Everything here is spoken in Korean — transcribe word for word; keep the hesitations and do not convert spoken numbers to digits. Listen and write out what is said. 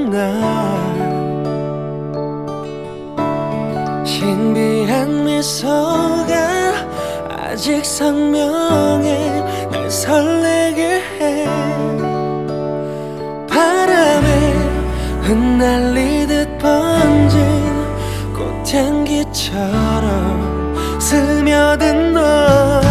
날 신비한 미소가 아직 선명해 날 설레게 해. 바람에 흩날리듯 번진 꽃향기처럼 스며든 너